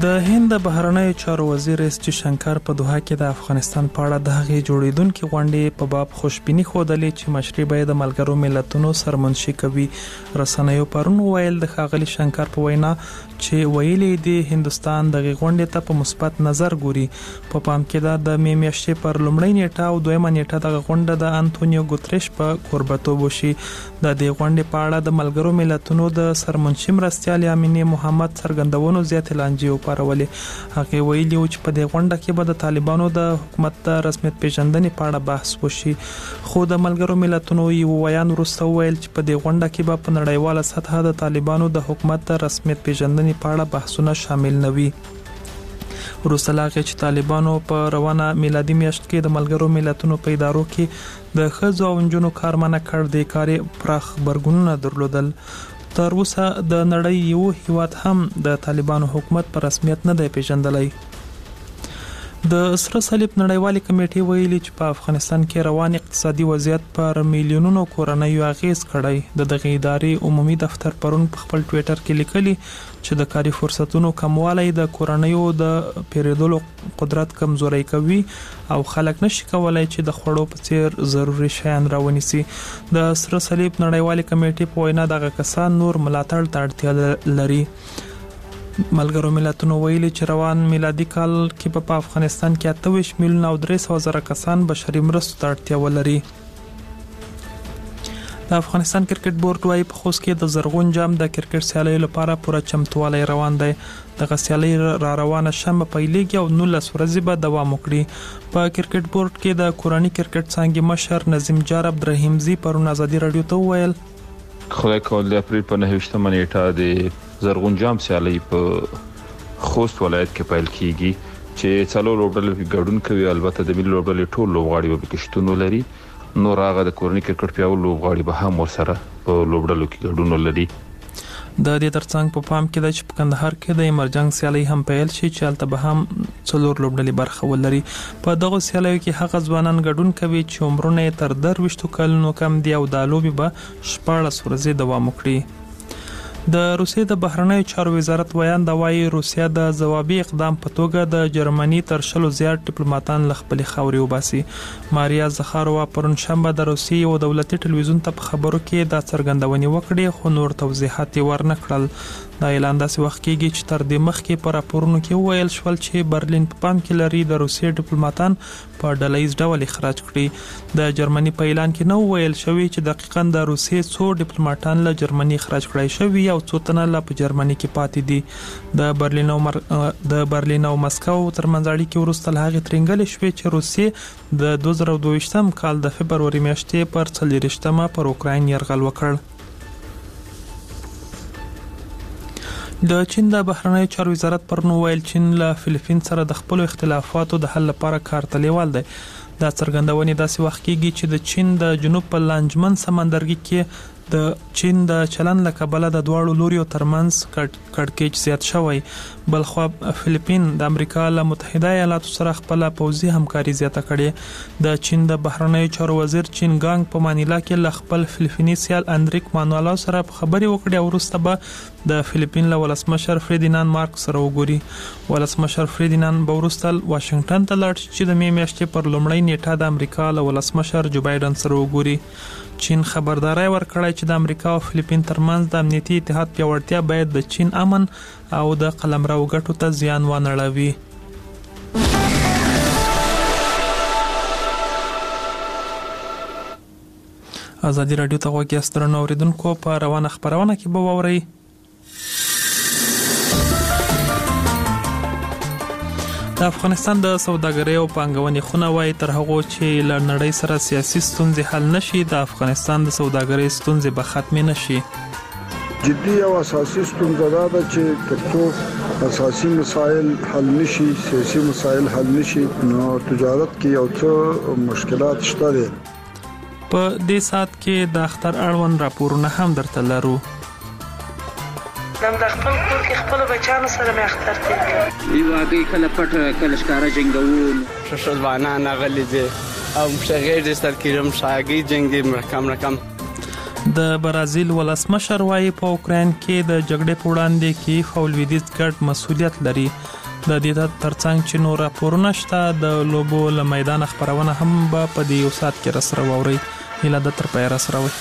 د هند بهرنیو چارو وزیر اس جی شنکر په دوحه کې د افغانستان په اړه د هغې جوړیدونکو غونډې په باب خوشبیني ښودلې چې مشري به د ملګرو ملتونو سرمنشي کوي. رسنیو پرون ویل د ښاغلي شنکر په وینا چې ویلي دی هندستان د غونډې ته په مثبت نظر ګوري. په پام کې د می میاشتې پر لومړۍ نیټه او دویمه نیټه د غونډه د انټونیو ګوتریش په کوربتوب وشي. د دې غونډې په اړه د ملګرو ملتونو د سرمنشي مرستیال امینه محمد څرګندونو زیات لانجې پارولې. هغه ویلي و چې په دې غونډه کې به د طالبانو د حکومت د رسمیت پیژندنې په اړه بحث وشي. خو د ملګرو ملتونو یو ویان وروسته ویل چې په دې غونډه کې به په نړیواله سطحه د طالبانو د حکومت د رسمیت پیژندنې په اړه بحثونه شامل نه وي. وروسته لا چې طالبانو په روانه میلادي میاشت کې د ملګرو ملتونو په ادارو کې د ښځو او نجونو کارمنه کړ د کاري پراخ برګونونه درلودل. تر اوسه د نړۍ یو هیواد هم د طالبانو حکومت په رسمیت نه دی پیژندلی. د سره صلیب نړیوالې کمیټې ویلي چې په افغانستان کې روان اقتصادي وضعیت پر میلیونونو کورنیو اغیز کړی. دغه ادارې عمومي دفتر پرون په خپل ټویټر کې لیکلي چې د کاري فرصتونو کموالی د کورنیو د پیرودلو قدرت کمزوري کوي او خلک نشي کولای چې د خوړو په څیر ضروري شیان راونیسي. د سره صلیب نړیوالې کمیټې په وینا دغه کسان نور ملاتړ ته اړتیا لري. ملګرو ملتونو ویلي چې روان میلادي کال کې په افغانستان کې 28 میلیون او 300,000 کسان بشري مرستو ته اړتیا ولري. د افغانستان کرکټ بورډ وايي په خوست کې د زرغون جام د کرکټ سیالیو لپاره پوره چمتووالی روان دی. دغه سیالي را روانه شمه پیلېږي او 19 ورځې به دوام وکړي. په کرکټ بورډ کې د کورنۍ کرکټ څانګې مشر نظیم جار عبدالرحیمزي پرون ازادي رادیو ته وویل خدای کول د اپریل په 9 نیټه د زرغون جام سیالي په خوست ولایت کې پیل کیږي چې څلور لوبډلې ګډون کوي. البته د ملي لوبډلې ټول لوبغاړي به پکې شتون ولري. نو راغه د کورنۍ کرکټ پیاوړي لوبغاړي به هم ورسره په لوبډلو کې ګډون ولري. د دې ترڅنګ په پام کې د چې په کندهار کې د ایمرجنس سیالي هم پیل شي چې هلته به هم څلور لوبډلې برخه ولري. په دغه سیالیو کې هغه ځوانان ګډون کوي چې عمرونه تر 20 کلونو کم دي او د لوبي به 14 ورځې دوام وکړي. د روسیې د بهرنیو چارو وزارت ویان دا وايي روسیا د ځوابي اقدام په توګه د جرمني تر 100 زیات ډیپلوماټان له خپل خاورې وباسي. ماریا زخاروا پرون شنبه د روسیې او دولتي ټلویزیون ته په خبرو کې دا څرګندونې وکړې خو نور توضیحات ورنه کړل. دا اعلان داسې وخت کېږي چې تر دې مخکې په راپورونو کې ویل شول چې برلین په پام کې لري د روسیې ډیپلوماټان په ډلهییز ډول اخراج کړي. د جرمني په اعلان کې نو ویل شوی چې دقیقاً د روسیې څو ډیپلوماټان له جرمني اخراج کړای شوی او څو تنه لا په جرمني کې پاتې دي. د برلین او مسکو ترمنځ اړیکې وروسته له هغې ترنګلې شوې چې روسیې د 2022 کال د فبروري میاشتې پر 40 پر اوکراین یرغل وکړ. د چین د بهرنیو چارو وزارت پرون ویل چین له فلیپین سره د خپل اختلافاتو د حل لپاره کار ته لیوال دی. دا څرګندونې داسې وخت کېږي چې د چین د جنوب په لانجمن سمندرګي کې د چین د چلن له کبله د دواړو لوریو ترمنځ کړکېچ زیات شوی. بلخوا فلیپین د امریکا له متحده ایالاتو سره خپل پوځي همکاري زیاته کړې. د چین د بهرنیو چارو وزیر چین ګانګ په مانیلا کې له خپل فلیپیني سیال اندریک مانوالو سره خبرې وکړې او وروسته به د فلیپین له ولسمشر فریدیناند مارکوس سره وګوري. ولسمشر فریدیناند به وروسته واشنگټن ته لاړ شي چې د می میاشتې پر لومړۍ نیټه د امریکا له ولسمشر جو بایدن سره وګوري. چین خبرداري ورکړی چې د امریکا او فلیپین ترمنځ د امنیتي اتحاد پیاوړتیا باید د چین امن او د قلمرو ګټو ته زیان ونه اړوي. ازادي رادیو ته غوږ یاست درنو اوریدونکو. په روانه خبرونه کې به واورئ د افغانستان د سوداګرۍ او پانګونې خونه وايي تر هغه چې له نړۍ سره سیاسي ستونزې حل نشي د افغانستان د سوداګرۍ ستونزې به ختمې نشي. جدي او اساسي ستونزه دا ده چې ترڅو اساسي مسایل حل نشي سیاسي مسایل حل نشي نو تجارت کې یو څه مشکلات شته دي. په دې سات کې د اختر اړوند راپورونه هم درته لرو. نن د خپل کور کې خپل بچانو سره مې اختر تیر کړ. واګي کله پټ کله ښکارا جنگول شوشوانه نغلی دي او مشغیر د ستر کېرم شاګي جنگي مرکم د برازیل ولسمشر وايي په اوکراین کې د جګړې په وړاندې کې خو لویدیځ ګډ مسؤلیت لري. د دې ترڅنګ چې نور راپورونه شته د لوبو له میدان خبرونه هم په دې یو ساعت کې راسره واوري. هله د تر پای راسره وي.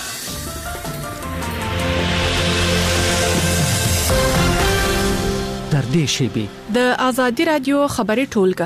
در دې شیبه د ازادي رادیو خبري ټولګه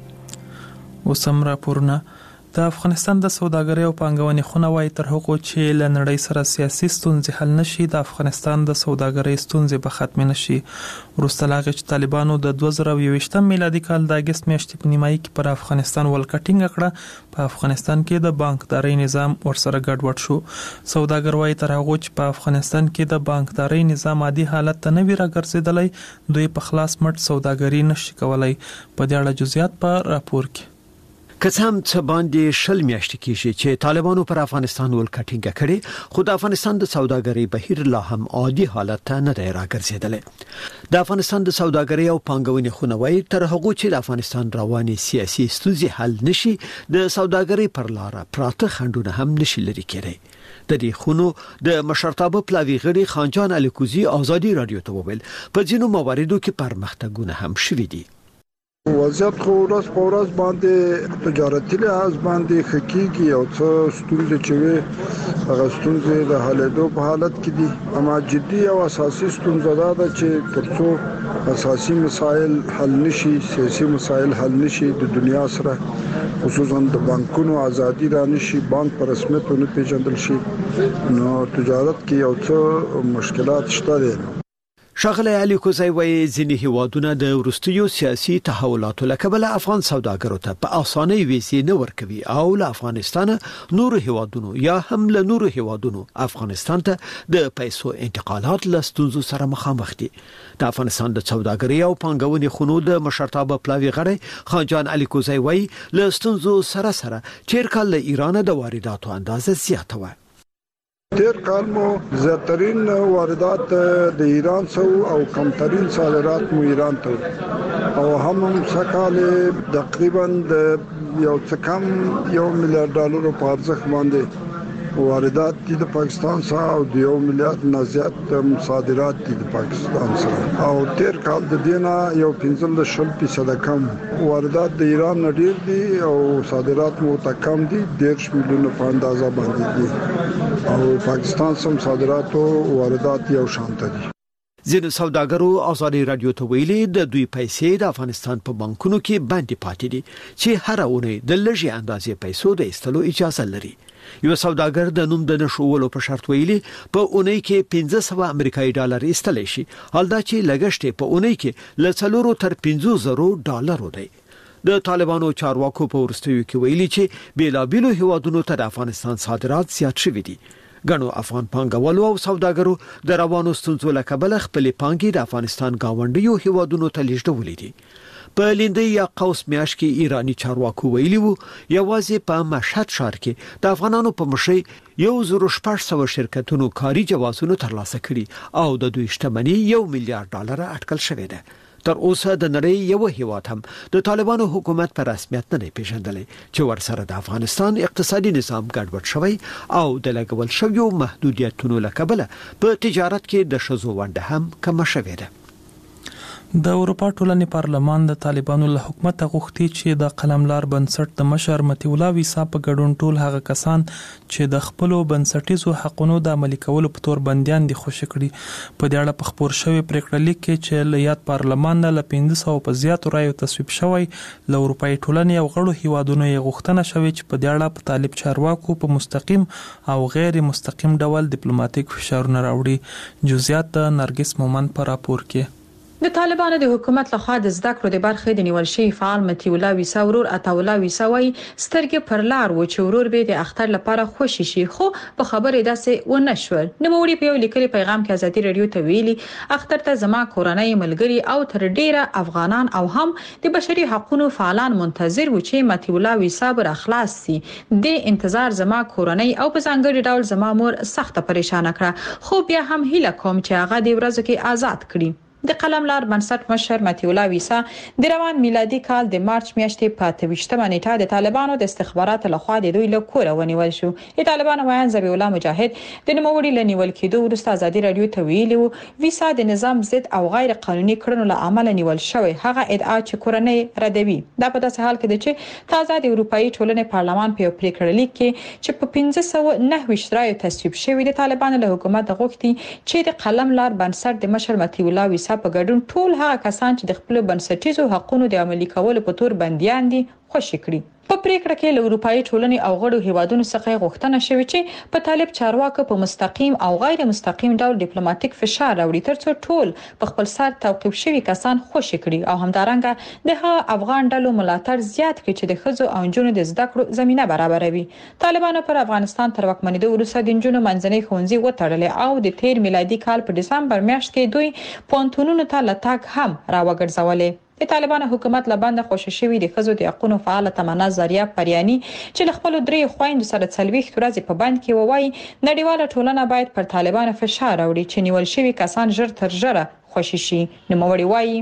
وسم راپورونه. د افغانستان د سوداګرۍ او پانګونې خونه وايي تر هغه چې له نړۍ سره سیاسي ستونزې حل نشي د افغانستان د سوداګرۍ ستونزې به ختم نشي. وروسته لا چې طالبانو د 2023 میلادي کال د اگست میاشتې په نیمایي کې پر افغانستان ولکټینګ کړه په افغانستان کې د بانکداري نظام ورسره ګډوډ شو. سوداګر وايي تر هغه چې په افغانستان کې د بانکداري نظام عادي حالت ته نه وی راګرځیدلی دوی په خلاص مټ سوداګري نشي کولای. په دې اړه جزئیات په راپور کې قسم څه باندې شل میاشتې کېږي چې طالبانو پر افغانستان ولکټینګ کړي خو د افغانستان د سوداګرۍ بهیر لا هم عادي حالت ته نه دی راګرځیدلی. د افغانستان د سوداګرۍ او پانګونې خونه وايي تر هغه چې د افغانستان رواني سیاسي ستونزې حل نشي د سوداګرۍ پر لار پراته خنډونه هم نشي لري کېدای. د دې خونو د مشرتابه پلاوی غړي خانجان الیکوزی ازادي رادیو ته وویل په ځینو مواردو کې پرمختګونه هم شوي دي. وضعیت خو ورځ په ورځ باندې تجارتي لحاظ باندې حقيقي او څه ستونزې چې وي هغه ستونزې د حلېدو په حالت کې دي. اما جدي او اساسي ستونزه ده چې ترڅو اساسي مسایل حل نشي سیاسي مسایل حل نشي د دنیا سره خصوصا د بانکونو ازادي را نشي بانک پر رسمیت نه پیژندل شي نو تجارت کې یو څه مشکلات شته دي. ښاغلی الیکوزی وايي ځینې هیوادونه د وروستیو سیاسي تحولاتو له کبله افغان سوداګرو ته په اسانۍ ویزې نه ورکوي او له افغانستان نورو هیوادونو یا هم له نورو هیوادونو افغانستان ته د پیسو انتقالات له ستونزو سره مخامخ دي. د افغانستان د سوداګرۍ او پانګونې خونو د مشرتابه پلاوی غړي خانجان الیکوزی وايي له ستونزو سره چیر کال له ایران د وارداتو اندازه زیاته و. تیر کال مو زیاترین واردات د ایران سو او کمترین صادرات مو ایران ته او هم سکهال تقریبا د یو څه کم $1 میلیارډ په ارزښت باندې واردات دي د پاکستان سره او د $1 میلیارډ نه زیات صادرات دي د پاکستان سره او تیر کال د دینا یو 15% کم واردات د ایران نه ډیر دي او صادرات مو ته کم دي 10 میلیونه په اندازه باندې دي او پاکستان سم صادرات او واردات یو شان دي. ځینو سوداګرو ازادي رادیو ته ویلي د دوی پیسې د افغانستان په بانکونو کې باندې پاتې دي چې هر اونۍ د لږې اندازې پیسو د ایستلو اجازه لري. یو سوداګر د نوم د نشولو په شرط ویلي په اونۍ کې $500 امریکایي ډالر ایستل شي حالدا چې لګښت په اونۍ کې له $4 تر $500 دی. د طالبانو چارواکو په ورستیو کې ویلي چې بیلابیلو هیوادونو ته د افغانستان صادرات زیات شوي دي. غنو افغان پانګوالو او سوداګرو د روانو ستونزو له کبله خپل پانګې د افغانستان گاونډیو هیوادونو ته لیږدولې دي. په لیندۍ یا قوس میاشت کې ایرانی چارواکو ویلي وو یوازې په مشهد ښار کې د افغانانو په مشرۍ 1600 شرکتونو کاري جوازونه ترلاسه کړي او د دوی شتمنۍ $1 میلیارډ اټکل شوې ده. تر اوسه د نړۍ یو هیواد هم د طالبانو حکومت په رسمیت نه پیژندلی چې ورسره د افغانستان اقتصادي نظام ګډوډ شوی او د لګول شویو محدودیتونو له کبله په تجارت کې د ښځو ونډه هم کمه شوې ده. د اروپا ټولنې پارلمان د طالبانو له حکومت غوښتي چې د قلملار بنسټ د مشر متي الله ویسا په ګډون ټول هغه کسان چې د خپل بنسټیزو حقوقو د عملي کولو په تور بنديان دي خوشی کړي. په دې اړه په خبر شوی پریکړه لیک کې چې لیات پارلمان له 500 په زیاتو رایو تصویب شوی له اروپای ټولنې او غړو هیوادونو یې غوښتنه شوی چې په دې اړه په طالب چارواکو په مستقیم او غیر مستقیم ډول ډیپلوماټیک فشارونه راوړي. جزئیات د نرګس مومن په راپور کې. د طالبانو د حکومت لخوا د زده کړو د برخې د نیول شوی فعال متي الله ویسا ورور عطاولا ویسا وای سترګې پر لار و چې ورور به د اختر لپاره خوشی شي خو په خبره داسې و نشول. نوموړي په یو لیکلي پیغام کې ازادي رادیو ته ویلي اختر ته زما کورنۍ ملګری او تر ډیره افغانان او هم د بشري حقوقو فعالان منتظر و چې متي الله ویسا بر اخلاص سي. د انتظار زما کورنۍ او په ځانګړي ډول زما مور سخت پریشان کړه خو بیا هم هیله کوم چې هغه د ورځو کې آزاد کړي. د قلم لار بنسټ مشر متي الله ویسا د روان میلادي کال د مارچ میاشتې په 28مه نیټه د طالبانو د استخباراتو لخوا د دوی له کوره ونیول شو. د طالبانو وایي ذبیح الله مجاهد د نوموړي له نیول کېدو وروسته ازادي رادیو ته ویلي وو ویسا د نظام ضد او غیر قانوني کړنو له امله نیول شوی. هغه ادعا چې کورنۍ ردوي. دا په داسې حال کې ده چې تازه د اروپאי ټولنې پارلمان په پریکړه لیک کې چې په 1529 رایو تصویب شوی د طالبانو له حکومت غوښتي چې د قلم لار بنسټ د مشر متي الله ویسا په ګډون ټول هغه کسان چې د خپل بنسټیزو حقوقو د عملي کولو په تور بنديان دي خوشی کړي. په پریکړه کې له اروپאי ټولنې او غړو هیوادونو څخه غوښتنه شوې چې په طالب چارواکو په مستقیم او غیر مستقیم ډول ډیپلوماټیک فشار راوړي ترڅو ټول په خپل سر توقيف شوي کسان خوشی کړي او همدارنګه د افغان ډلو ملاتړ زیات کړي چې د خځو او نجونو د زده کړو زمينه برابروي. طالبانو پر افغانستان تر واکمنېدو وروسته د نجونو منځنۍ ښوونځي وتړلې او د 13 میلادي کال په دسمبر میاشت کې دوی پونتونونو ته لټاک هم راوګرځولې. د طالبانو حکومت لبنده خوشی شوی د خزو د حقوقو فعال تمنا زریه پریانی چې خپل درې خويندو سره څلويخ ورځې په بند کې ووایي نړیواله ټولنه باید پر طالبانو فشار راوړي چې نیول شوی کسان ژر تر ژره خوشی شي. نوموړي وایي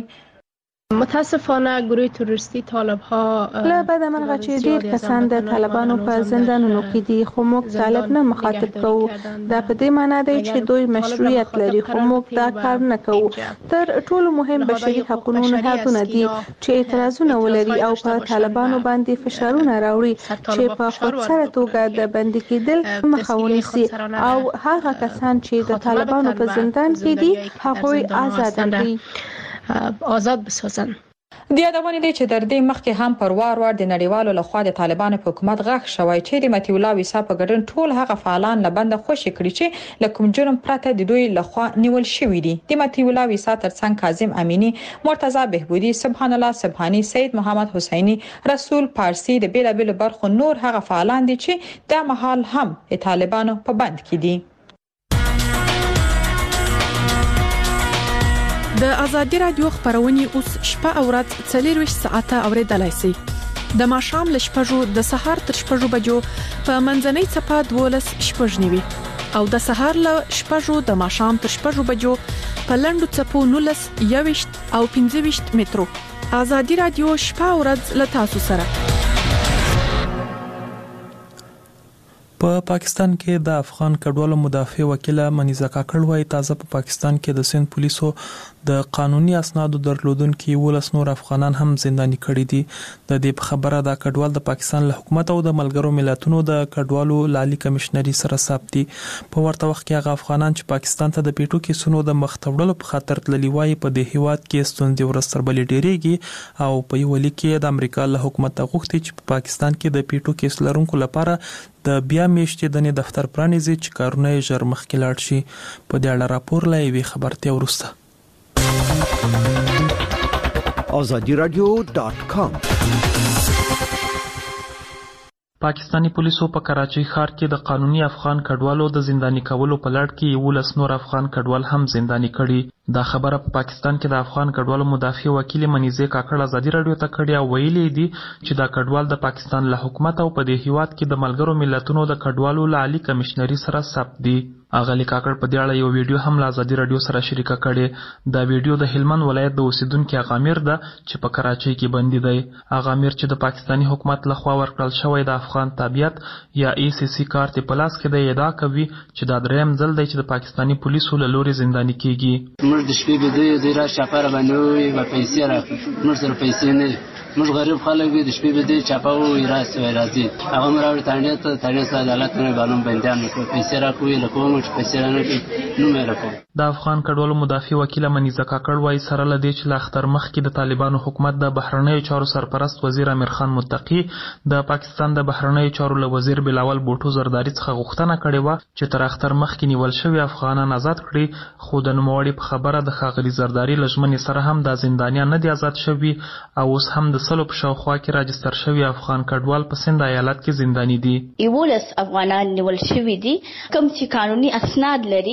متاسفانه گروه تروریستی طالب ها له بعد منغه چې ډیر کسان د طالبانو په زندانونو کې دي خو موږ طالب نه مخاطب کوو. دا په دې معنی دی چې دوی مشروعیت لري خو موږ دا کار نه کوو. تر ټولو مهم بشري حقوقو نهادونه دي چې اعتراضونه ولري او په طالبانو باندې فشارونه راوړي چې په خودسره توګه د بندي کېدل مخه ونیسي او هغه کسان چې د طالبانو په زندان کې دي هغوی آزاد کړي آزاد بسازن. د یادونه دي چې در دې مخکې هم پر وار د نړیوالو لخوا د طالبانو په حکومت غږ شوی چې د متي الله ویسا په ګډون ټول هغه فعالان لبنده خوشی کړي چې لکه جرم پرته د دوی لخوا نیول شوی دي. د متي الله ویسا ترڅنګ کاظم امینی، مرتضی بهبودی، سبحان الله سبحانی، سید محمد حسینی، رسول پارسی د بیلابل برخو نور هغه فعالان دي چې د محل هم د طالبانو په بند کې دي. د ازادي رادیو خبرونه اوس شپه او ورځ 24 ساعته اوریدلای شئ. د ماښام ل شپږو د سهار تر شپږو بجو په منځنۍ صفه 12 شپږ نیوي او د سهار ل شپږو د ماښام تر شپږو بجو په لندو صفو 19 21 او 25 مترو. ازادي رادیو شپه او ورځ ل تاسو سره. په پاکستان کې د افغان کډوالو مدافع وکیل منیزه کاکړ وايي تازه په پاکستان کې د سند پولیسو د قانوني اسنادو درلودونکو 19 نور افغانان هم زنداني کړي دي. د دې خبره د کډوال د پاکستان له حکومت او د ملګرو ملتونو د کډوالو لالي کمشنري سره ثابتي. په ورته وخت کې هغه افغانان چې پاکستان ته د پیټو کیسونو د مختوړلو په خاطر تللی وايي په دې هیواد کې ستونزې ورستر بلې ډېریږي او په یو لیک کې د امریکا له حکومت غوښتي چې په پاکستان کې د پیټو کیس لرونکو لپاره د بیا میشتې د دفتر پرانیزي چې کارونه یې ژر مخکې لاړ شي. په دې اړه راپور لا یوې خبرتیا ورسته azadiradio.com. پاکستانی پولیسو په کراچۍ ښار کې د قانوني افغان کډوالو د زنداني کولو په لړ کې 19 نور افغان کډوال هم زنداني کړي. دا خبره په پاکستان کې د افغان کډوالو مدافع وکیل منیزه کاکړ ازادي رادیو ته کړي او ویلي دي چې دا کډوال د پاکستان له حکومت او په دې هیواد کې د ملګرو ملتونو د کډوالو لالي کمشنري سره ثبت دي. اغلی کاکړ په دې اړه یو ویډیو هم له ازادي رادیو سره شریک کړي. دا ویډیو د هلمند ولایت د اوسیدونکو اغامیر ده چې په کراچۍ کې بندي دی. اغامیر چې د پاکستانی حکومت لخوا ورکړل شوی د افغان تابعیت یا ECC کارت په لاس کې دی ادعا کوي چې دا دریم ځل دی چې د پاکستانی پولیسو له لوري زنداني کیږي. موږ د شپې به د را شفاره باندې و پیسې راکړو. موږ سره پیسې نه موږ غریب خلک دي. د شپې به د چاپاو راځي هغه مراوړ تاړي ته عدالت نه غواړم بندیان کو پیسې راکوي لکه موږ پیسې نه کوي نو مې راکو. د افغان کډوالو مدافع وکیل منیزه کاکړ وايي سره لدی چې لاختر مخ کې د طالبانو حکومت د بهرنیو چارو سرپرست وزیر امیر خان متقی د پاکستان د بهرنیو چارو له وزیر بلاول بوټو زرداری څخه غوښتنه کړې و چې تر اختر مخ کې نیول شوی افغانان آزاد کړي. خو د نوموړي په خبره د خاغلی زرداری لجمن سره هم د زندانیان نه دي آزاد شوي او اوس هم د سلو په شاوخوا کې راجستر شوی افغان کډوال په سند ایالت کې زنداني دي. 11 افغانان نیول شوي دي کوم چې قانوني اسناد لري،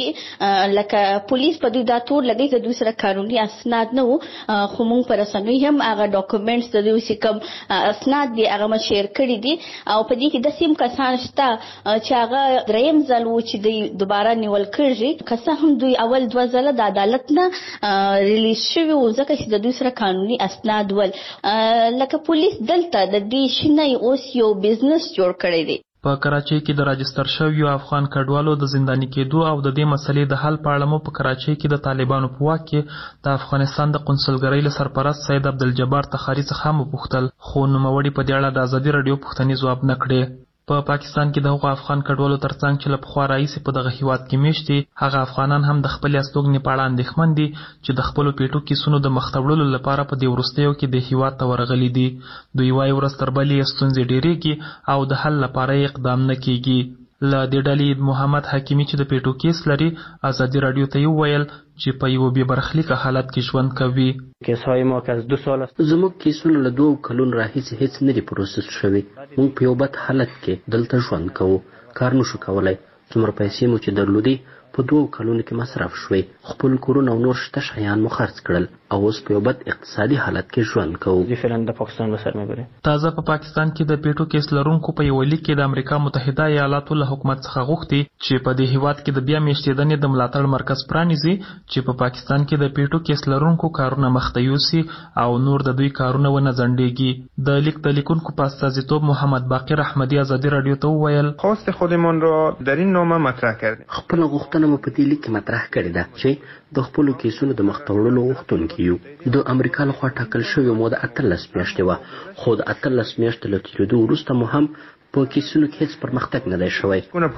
لکه پولیس په دوی دا تور لګي چې دوی سره قانوني اسناد نه وو، خو موږ پر رسنوي هم هغه ډاکومېنټس د دوی چې کوم اسناد دي هغه ما شیر کړي دي او په دې کې د سیم کسان شته چې هغه دریم ځل وو چې دوی دوباره نیول کړي، که څه هم دوی اول 2 ځله د عدالت نه ریلیز شوي وو ځکه چې د دوی سره قانوني اسناد ول. لکه پولیس دلته د دې شنه اوس یو بزنس جوړ کړی دی. په کراچۍ کې د راجستر شویو افغان کډوالو د زنداني کېدو او د دې مسلې د حل په اړه مو په کراچۍ کې د طالبانو په واک کې د افغانستان د قونسلګرۍ له سرپرست سید عبدالجبار تخاري څخه مو پوښتل، خو نوموړي په دې اړه د ازادي راډیو پوښتنې ځواب نه کړې. په پاکستان کې د هغو افغان کډوالو ترڅنګ چې له پخوا راهیسې په دغه هیواد کې میشت دي، هغه افغانان هم د خپلې استوګنې په اړه اندېښمن دي چې د خپلو پیټو کیسونو د مخ ته وړلو لپاره په دې وروستیو کې د هیواد ته ورغلي دي. دوی وایي ورځ تر بلې ستونزې ډېرېږي او د حل لپاره یې اقدام نه کېږي. له دې ډلې محمد حکیمي چې د پیټو کیس لري ازادي راډیو ته یې وویل چې په یو بې برخلیکه حالت کې ژوند کوي. کیسهای ما که از 2 سال است زموږ کیسونه له 2 کلونو راهیسې هیڅ نه دي پروسس شوي. موږ په یو بد حالت کې دلته ژوند کوو، کار نشو کولی. څومره پیسې مو چې درلودې په 2 کلونو کې مصرف شوي، خپل کورونه او نور شته شیان مو خرڅ کړل او اوس په یو بد اقتصادي حالت کې ژوند کوو. فعلا د پاکستان به سر میبري. تازه په پاکستان کې د پیټو کیس لرونکو په یو لیک کې د امریکا متحده ایالاتو له حکومت څخه غوښتي چې په دې هیواد کې د بیا میشتېدنې د ملاتړ مرکز پرانیزي چې په پاکستان کې د پیټو کیس لرونکو کارونه مخته یوسي او نور د دوی کارونه ونه ځنډېږي. د لیک د لیکونکو په استازیتوب محمد باقر احمدي ازادي راډیو ته وویل خواست خودمان را در این نامه مطرح کردیم. خپل غوښتنه مو په دې لیک کې مطرح کړې ده چې د خپلو کیسونو د مخته وړلو غوښتونکي یو. د امریکا لخوا ټاکل شوې موده 18 میاشتې وه، خو د 18 میاشتې له تېرېدو وروسته مو هم په کیسونو کې هیڅ پرمختګ نه دی شوی.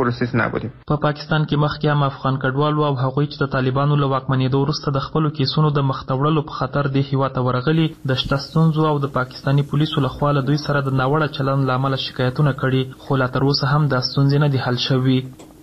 په پاکستان کې مخکې هم افغان کډوالو او هغوی چې د طالبانو له واکمنېدو وروسته د خپلو کیسونو د مخته وړلو په خاطر دې هیواد ته ورغلي د شته ستونزو او د پاکستاني پولیسو لخوا له دوی سره د ناوړه چلند له امله شکایتونه کړي، خو لا تر اوسه هم دا ستونزې نه دي حل شوي.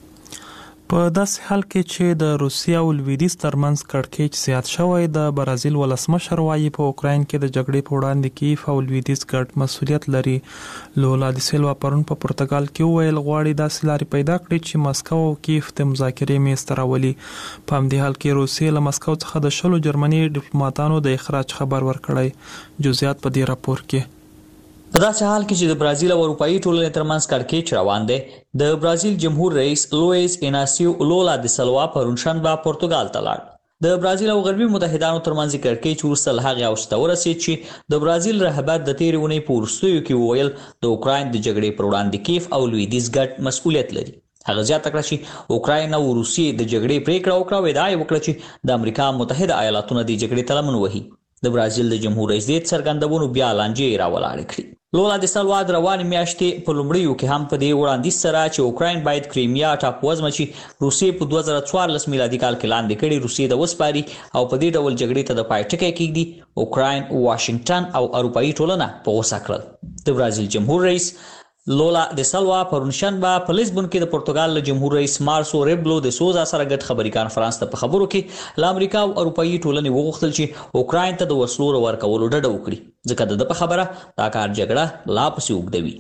په داسې حال کې چې د روسیې او لویدیځ ترمنځ کړکېچ زیات شوی، د برازیل ولسمشر وایي په اوکراین کې د جګړې په وړاندې کیف او لویدیځ ګډ مسؤلیت لري. لولا د سیلوا پرون په پرتګال کې وویل غواړي داسې لارې پیدا کړي چې مسکو او کیف د مذاکرې میز ته راولي. په همدې حال کې روسیې له مسکو څخه د 10 جرمني ډیپلوماټانو د اخراج خبر ورکړی. جزئیات په دې راپور کې. په داسې حال کې چې د برازیل او اروپایي ټولنې ترمنځ کړکېچ روان دی، د برازیل جمهور رئیس لویس ایناسیو لولا د سلوا پرون شنبه پرتګال ته لاړ. د برازیل او غربي متحدانو ترمنځ کړکېچ وروسته له هغې اوج ته ورسېد چې د برازیل رهبر د تېرې اونۍ په وروستیو کې وویل د اوکراین د جګړې پر وړاندې کیف او لویدیځ ګډ مسؤلیت لري. هغه زیاته کړه چې اوکراین او روسیې د جګړې پریکړه وکړه او ادعا یې وکړه چې د امریکا متحده ایالاتونه د جګړې ته لمن وهي. د برازیل د جمهور رئیس دې څرګندونو بیا لانجې راولاړې کړې. لولا د سلوا د روانې میاشتې په لومړیو کې هم په دې وړاندیز سره چې اوکراین باید کریمیا ټاپووزمه چې روسیې په 2014 میلادي کال کې لاندې کړي روسیې ته وسپاري او په دې ډول جګړې ته د پای ټکی کېږدي، اوکراین، واشنگټن او اروپایي ټولنه په غوسه کړل. د برازیل جمهور رئیس لولا د سلوا پرون شنبه په لیسبون کې د پرتګال له جمهور رئیس مارسو ریبلو د سوزا سره ګډ خبري کانفرنس ته په خبرو کې له امریکا او اروپایي ټولنې وغوښتل چې اوکراین ته د وسلو ورکولو ډډه وکړي، ځکه د په خبره دا کار جګړه لا پسې اوږدوي.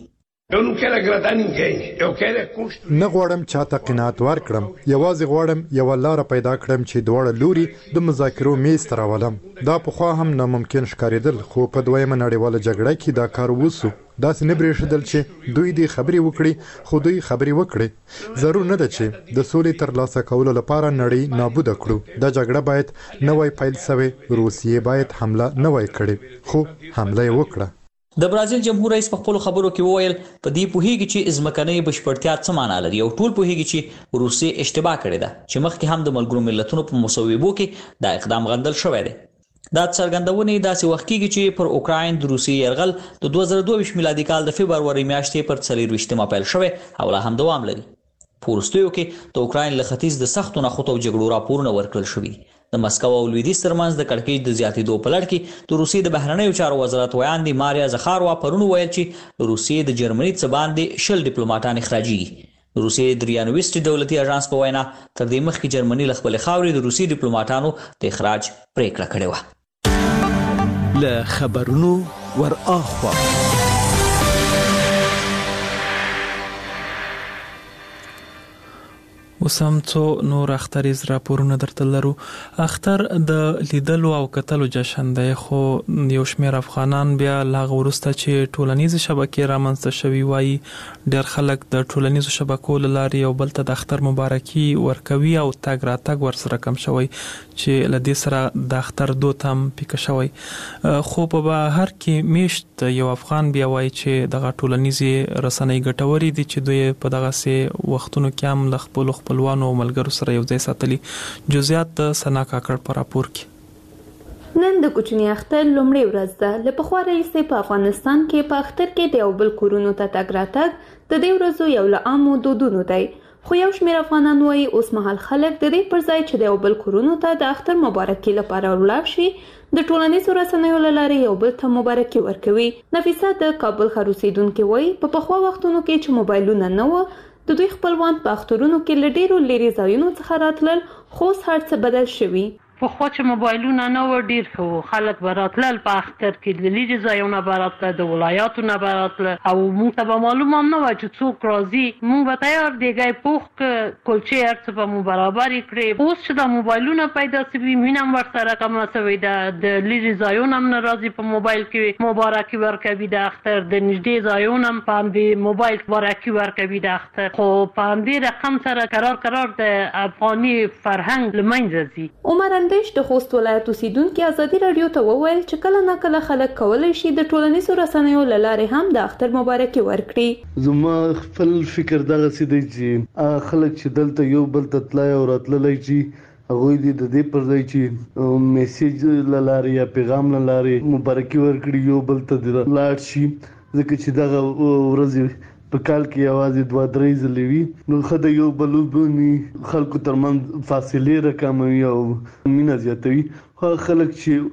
نه غواړم چاته قناعت ورکړم، یوازې غواړم یوه لاره پیدا کړم چې دواړه لوري د مذاکرو میز ته راولم. دا پخوا هم ناممکن ښکارېدل، خو په دویمه نړیواله جګړه کې دا کار وسو. داسې نه برېښېدل چې دوی دې خبرې وکړي، خو دوی خبرې وکړي. ضرور نه ده چې د سولې ترلاسه کولو لپاره نړۍ نابوده کړو. دا جګړه باید نوی پیل سوی، روسیې باید حمله نوی کړي، خو حمله یې وکړه. د برازیل جمهور رئیس په خپلو خبرو کې وویل په دې پوهیږي چې ځمکنۍ بشپړتیا څه معنا لري او ټول پوهیږي چې روسیې اشتباه کړې ده چې مخکې هم د ملګرو ملتونو په مصوبو کې دا اقدام غندل شوی دی. دا څرګندونې داسې وخت کېږي چې پر اوکراین د روسیې یرغل د 2022 میلادي کال د فبروري میاشتې پر 24 پیل شوی او لا هم دوام لري. په وروستیو کې د اوکراین له ختیځ د سختو نښتو او جګړو راپورونه ورکړل شوي. د مسکو او لویدیځ ترمنځ د کړکېچ د زیاتېدو په لړ کې د روسیې د بهرنیو چارو وزارت ویاندې ماریا زخاروا پرون ویل چې روسیې د جرمني څخه باندې 20 ډیپلوماټان اخراجېږي. د روسیې د ریا نویسټي دولتي اژانس په وینا تر دې مخکې جرمني له خپلې خاورې د روسي ډیپلوماټانو د اخراج پریکړه کړې وه. له خبرونو ور اخوا. وسم څو نور اختریز راپورونه درته لرو. اختر د لیدلو او کتلو جشن دی، خو یو شمېر افغانان بیا لاغ ورسته چې ټولنیز شبکې رامنځته شوي وایي ډېر خلک د ټولنیزو شبکو له لارې یو بل ته د اختر مبارکي ورکوي او تګ راتګ ورسره کم شوی چې له دې سره د اختر دود هم پیکه شوی. خو په بهر کې میشت یو افغان بیا وایي چې دغه ټولنیزې رسنۍ ګټورې دي چې دوی په دغسې وختونو کې هم له خپلو خپلوانو او ملګرو سره یو ځای ساتلي. جزئیات د سنا کاکړ په راپور کې. نن د کوچني اختر لومړۍ ورځ ده. له پخوا راهیسې په افغانستان کې په اختر کې د یو بل کورونو ته تګ راتګ د دې ورځو یو له عامو دودونو دی. خو یو شمېر افغانان وایي اوس مهال خلک د دې پر ځای چې د یو بل کورونو ته د اختر مبارکي لپاره ولاړ شي د ټولنیزو رسنیو له لارې یو بل ته مبارکي ورکوي. نفیسه د کابل ښار اوسیدونکې وایي په پخوا وختونو کې چې موبایلونه نه و د دوی خپلوان په اخترونو کې له ډېرو لرې ځایونو څخه راتلل، خو اوس هر څه بدل شوي. پخوا چې موبایلونه نه و ډېر ښه و، خلک به راتلل په اختر کې، له لرې ځایونه به راتله، د ولایاتو نه به راتله او موږ ته به معلوم هم نه وه چې څوک راځي. موږ به تیار دیګی پوخ که کلچې هر څه به مو برابرې کړې. اوس چې دا موبایلونه پیدا شوي مینه هم ورسره کمه شوې ده، د لرې ځایونه هم نه راځي په موبایل کې مبارکي ورکوي د اختر، د نږدې ځایونه هم په همدې موبایل مبارکي ورکوي د اختر. خو په همدې رقم سره قرار د افغاني فرهنګ له منځه ځي. عمر اندیش د خوست ولایت اوسیدونکي ازادي راډیو ته وویل چې کله نه کله خلک کولی شي د ټولنیزو رسنیو له لارې هم د اختر مبارکي ورکړي. زما خپل فکر دغسې دی چې خلک چې دلته یو بل ته تللی او راتللی چې هغوی دې د دې پر ځای چې میسیج له لارې یا پیغام له لارې مبارکي ورکړي یو بل ته دې لاړ شي، ځکه چې دغه ورځې په کال کې یوازې 2-3 ځلې وي، نو ښه د یو بل وبوني خلکو ترمنځ فاصلې راکموي او مینه زیاتوي. خو خلک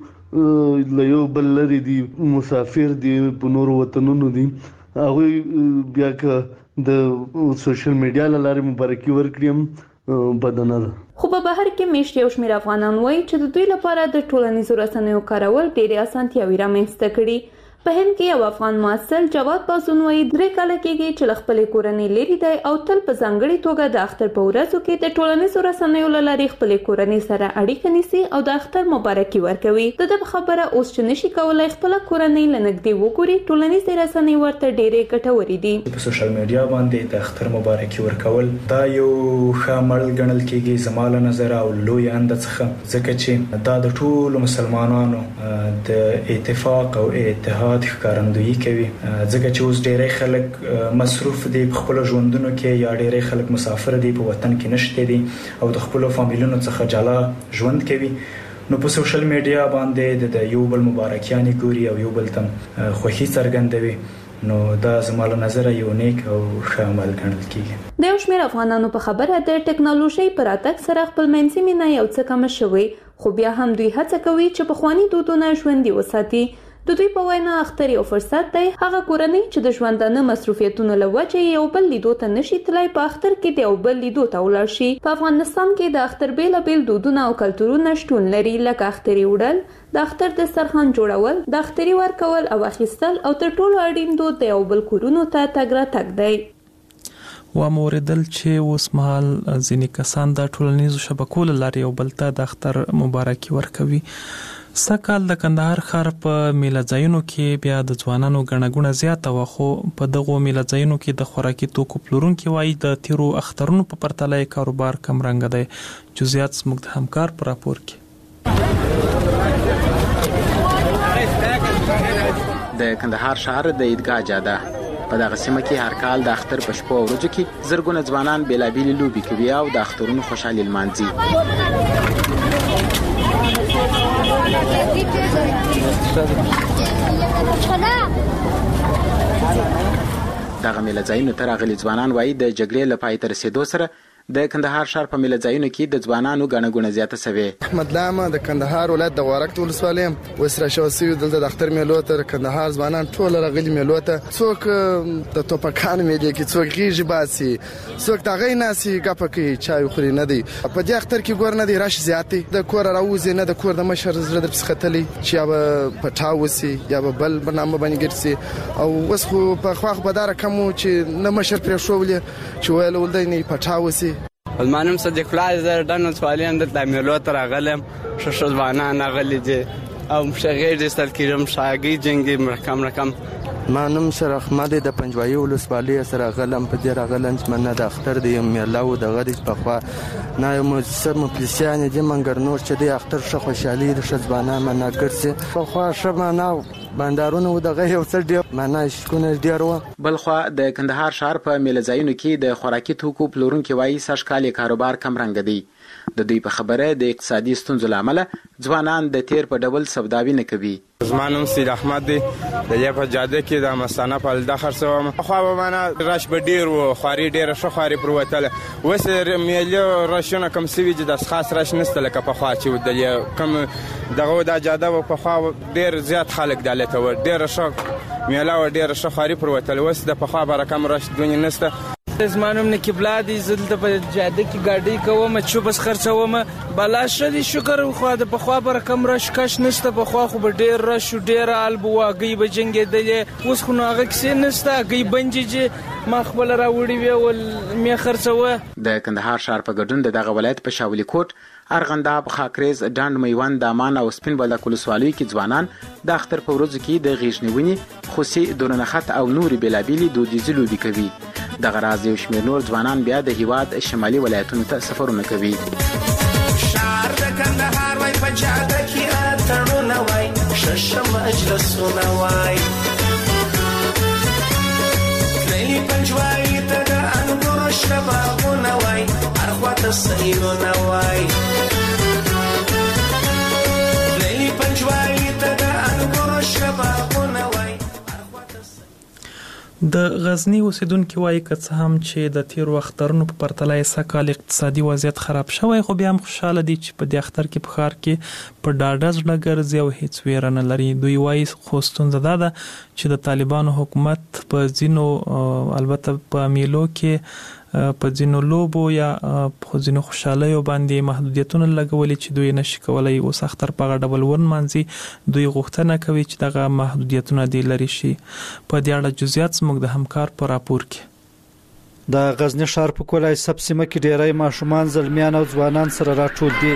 چې له یو بل لرې دي، مسافر دي، په نورو وطنونو دي، هغوی بیا که د سوشل میډیا له لارې مبارکي ورکړي هم بده نه ده. خو په بهر کې میشت یو شمېر افغانان وایي چې د دوی لپاره د ټولنیزو رسنیو کارول ډېرې اسانتیاوې رامنځته کړي. په هند کې یو افغان محصل جواد بازون وایي 3 کاله کېږي چې له خپلې کورنۍ لرې دی او تل په ځانګړې توګه د اختر په ورځو کې د ټولنیزو رسنیو له لارې خپلې کورنۍ سره اړیکه نیسي او د اختر مبارکي ورکوي. د ده په خبره اوس چې نشي کولای خپله کورنۍ له نږدې وګوري، ټولنیزې رسنۍ ورته ډېرې ګټورې دي. په سوشل میډیا باندې د اختر مبارکي ورکول دا یو ښه عمل ګڼل کېږي زما له نظره او لوی انده څخه، ځکه چې دا د ټولو مسلمانانو د اتفاق او اتحاد ښکارندویي کوي، ځکه چې اوس ډېری خلک مصروف دي په خپلو ژوندونو کې، یا ډېری خلک مسافر دي، په وطن کې نشته دي او د خپلو فامیلونو څخه جلا ژوند کوي. نو په سوشل میډیا باندې د یو بل مبارکیانې ګوري او یو بل ته خوښي څرګندوي، نو دا زما له نظره یو نیک او ښه عمل ګڼل کېږي. د یو شمېر افغانانو په خبره د ټکنالوژۍ په راتګ سره خپلمنځي مینه یو څه کمه شوې، خو بیا هم دوی هڅه کوي چې پخواني دودونه ژوندي وساتي. د دوی په وینا اختر یو فرصت دی. هغه کورنۍ چې د ژوندانه مصروفیتونو له وجې یو بل لیدو ته نشي تللی، په اختر کې د یو بل لیدو ته ولاړ شي. په افغانستان کې د اختر بیلابیل دودونه او کلتورونه شتون لري، لکه اختري وړل، د اختر دسترخوان جوړول، د اختري ورکول او اخیستل، او تر ټولو اړین دود د یو بل کورونو ته تګ راتګ دی. و موردل چې اوس مهال ځینې کسان د ټولنیزو شبکو له لارې یو بل ته د اختر مبارکي ورکوي. سږکال د کندهار ښار په میله ځایونو کې بیا د ځوانانو ګڼه ګوڼه زیاته وه، خو په دغو میله ځایونو کې د خوراکي توکو پلورونکي وایي د تیرو اخترونو په پرتله یې کاروبار کمرنګه دی. جزئیات زموږ د همکار په راپور کې. د کندهار ښار د عیدګاه جاده په دغه سیمه کې هر کال د اختر په شپو او ورځو کې زرګونه ځوانان بېلابېلې لوبې کوي او د اخترونو خوشحالي لمانځي. دغه میله ځایونو ته راغلي ځوانان وایي د جګړې له پای ته رسېدو سره د کندهار ښار په میله ځایونو کې د ځوانانو ګڼه ګوڼه زیاته سوې. احمد لامه د کندهار ولایت د غورک ولسوالۍ اوس راشو سوي دلته د اختر میلو ته کندهار ځوانان ټول راغلي میلو ته. څوک د توپکانو میلې کې، څوک غیږي باسي، څوک تاغې ناسي ګپه کوي، چای خوري نه دی. په دې اختر کې ګور نه دی رش زیاتې د کور راوځي، نه د کور د مشر زړه در څختلی چې یا به پټاوسی یا به بل برنامه باندې ګرځي. او اوس خو په خواخ بدار کمو چې نه مشر پرې شوولې چې ویل ولدی نه پټاوسی. المانم صدیق الله زر دنو سوالیم د میلو تر غلم شش ځوانان غلي دي او مشغیر د استل کېرم شاګي جنگي رقم مانم سره احمد د پنجوایي ولسوالۍ سره غلم په دې راغلم چې منه د اختر دی میلاو د غریب په خوا نه مو سر مو پلیسیان دي منګر نور چې د اختر شخه خوشالي د شځبانه منه ګرځي په خوا شمه نه بندارونه دغه یو څه ډیر منه شکونه ډیر و. بل خو د کندهار ښار په میله ځایونو کې د خوراکي توکو پلورونکو وایي سږکال کاروبار کم رنګ دی. د دوی په خبره د اقتصادي ستونزو لامل ځوانان د تیر په ډول سوداوي نه کوي. زمانم سید احمد دی د یې په جاده کې د مسانه په لدا خرڅوم خو به معنا راش به ډیر و خاري ډیر شو خاري پروتله وس میله راشونه کم سوي د خاص راش نسته لکه په خوا چې د کم دغه د جاده په خوا ډیر زیات خلک دالته و ډیر شو میله و ډیر شو خاري پروتله وس د په خوا برکم راش دونی نسته. زمانم نکی بلادی زلده په جاده کې ګاډي کوم چې بس خرڅوم بلا شدي شکر خو د په خوا برکم راش کاش نشته په خوا خو ډیر راش ډیر البو واګي به جنګ دی اوس خو ناغه کسې نشته گئی بنجي ما خپل راوړي وی ول می خرڅوه. د کندهار ښار په ګډون دغه ولایت په شاولي کوټ ارغنداب خاکریز ډاند میوند دامان او سپین بلک ولسوالۍ کې ځوانان د اختر په ورځو کې د غیږنیونې خوسي دورنخت او نوري بېلابېلې دودیزې لوبې کوي. دغه راز یو شمېر نور ځوانان بیا د هیواد شمالي ولایتونو ته سفرونه کوي. شعر د کندهار وای په جاده کې اتڼونه وای شش مجلسونه وای کلی پنجوایي ته د انګورو شبابونه وای هر خواته سیلونه وای کلی پنجوایي ته د انګورو شبابونه وای. د غزنی اوسیدونکو وایي که څه هم چې د تیر وختونو په پرتله یې سږکال اقتصادي وضعیت خراب شوی خو بیا هم خوشاله دي چې په دې اختر کې په ښار کې په ډاډه زړه ګرځي او هیڅ ویره نه لري. دوی وایي خو ستونزه دا ده چې د طالبانو حکومت په ځینو البته په میلو کې په ځینو لوبو یا په ځینو خوشالیو باندې محدودیتونه لګولي چې دوی نشي کولای اوس اختر په ډبل ون مانځي. دوی غوښتنه کوي چې دغه محدودیتونه دې لري شي. په دې اړه جزئیات زموږ د همکار په راپور کې. د غزنی ښار په کولای سب سیمه کې ډیری ماشومان زلمیان او ځوانان سره راټول دي.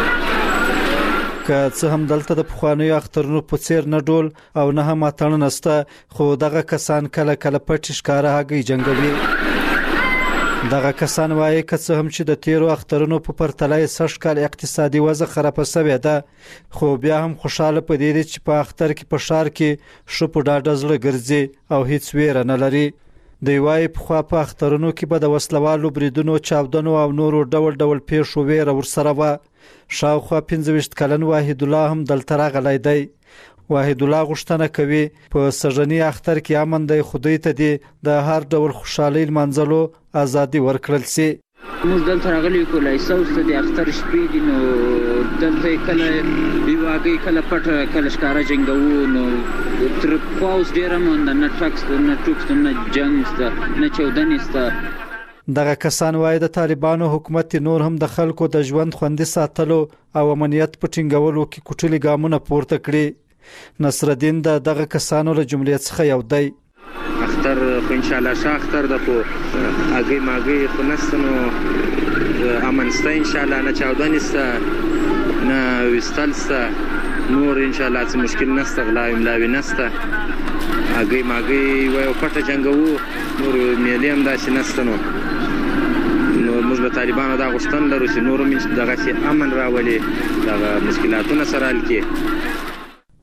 که څه هم دلته د پخوانیو اخترونو په څیر نه ډول او نه هم اتڼ نسته خو دغه کسان کله کله پټ ښکاره هګۍ جنګوي. دغه کسان وایي که څه هم چې د تیرو اخترونو په پرتله سږکال اقتصادي وضع خراب شوې ده خو بیا هم خوشاله پدې دي چې په اختر کې په ښار کې شو په ډاډه زړه ګرځي او هیڅ ویره نه لري. دوی وایي پخوا په اخترونو کې به د وسلوالو بریدونو چاودنو او نورو ډول ډول پیښو ویره ورسره وه. شاوخوا 15 کلن واحد الله هم دلته راغلی دی. واحد الله غوښتنه کوي په سږني اختر کې امن دی خدای ته دی د هر ډول خوشحالۍ لمانځلو ازادي ورکړل سي. موږ دلته راغلي کولای سوس د اختر شپې دي نو دلته کله بیواګي کله پټ کله ښکارا جنگو نو تر پاوس ډیره مونږ نه ټاکس نه جنگ نه چودنیسته. دغه کسان وایي د طالبانو حکومت نور هم د خلکو د ژوند خوندي ساتلو او امنیت په ټینګولو کې کوټلي ګامونه پورته کړي. نصر الدین دغه کسانو له جملې څخه یو دی. اختر خو ان شاء الله شاختر د خو اگې ماګې خو نستنو امنسته ان شاء الله نه چاودنیسته نه وستلسته نور ان شاء الله څه مشکل نسته غلا املاوي نسته اگې ماګې وایو پټه جنگو نور میلې هم داسې نسته نو موږ له طالبانو دا غوښتنه لرو چې نور هم دغه امن راولي دغه مشکلاتونه سره حل کړي.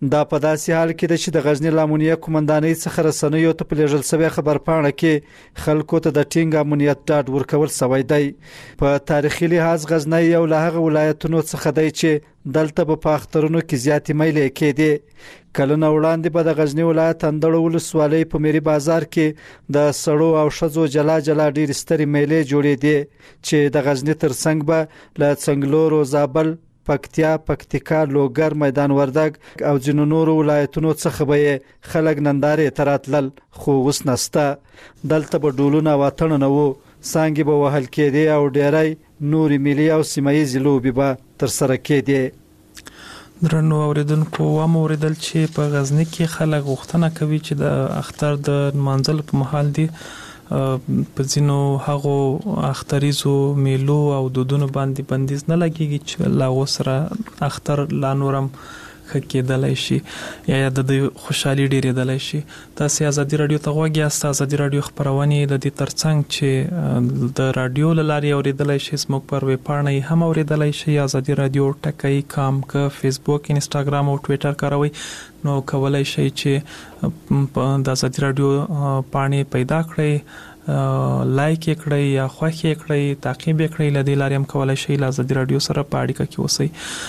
دا په داسې حال کې چې د غزنی لامونیه قومندانۍ څخه رسنیو ته په لېږل شوی خبرپاڼه کې خلکو ته د ټینګ امنیت ډاډ ورکول شوی دی. په تاریخي لحاظ غزنی یو له هغه ولایتونو څخه دی چې دلته په اخترونو کې زیاتې میلې کېدې. کلونه وړاندې په د غزنی ولایت اندړ ولسوالۍ په میری بازار کې د سړو او شذو جلا جلا ډېر ستري میلې جوړېدې چې د غزنی ترڅنګ به له څنګلور او زابل، پکتیا، پکتیکا، لوګر، میدان وردګ او ځینو نورو ولایتونو څخه به خلک نندارې تراتلل، خو اوس نسته. دلته به ډولونه وطن نه وو، سانګې به وهل کېدې او ډېری نوري ملي او سیمایي لوبې به ترسره کېدې. درنو اوریدونکو اوریدل چې په غزنی کې خلک غوښتنه کوي چې د اختر د منځل په مهال دی په ځینو هغو اختریزو میلو او دودونو باندې بندیز نه لګیږي چې لا وسره اختر لا نورم کېدلای شي یا د خوشحالي ډیرېدلای شي. تاسو ازادي رادیو ته غوږی یاست. ازادي رادیو خبرونه د دې ترڅنګ چې د رادیو لارې اوریدلای شي، زموږ پر ویب پاڼه هم اوریدلای شي. ازادي رادیو ټکی کام که فیسبوک، انستګرام او ټوئیټر کاروي نو کولای شي چې د ازادي رادیو پاڼې پیدا کړئ، لایک کړئ یا خوښ کړئ، تعقیب کړئ. لدې لارې هم کولای شي له ازادي رادیو سره په اړیکه کې اوسئ.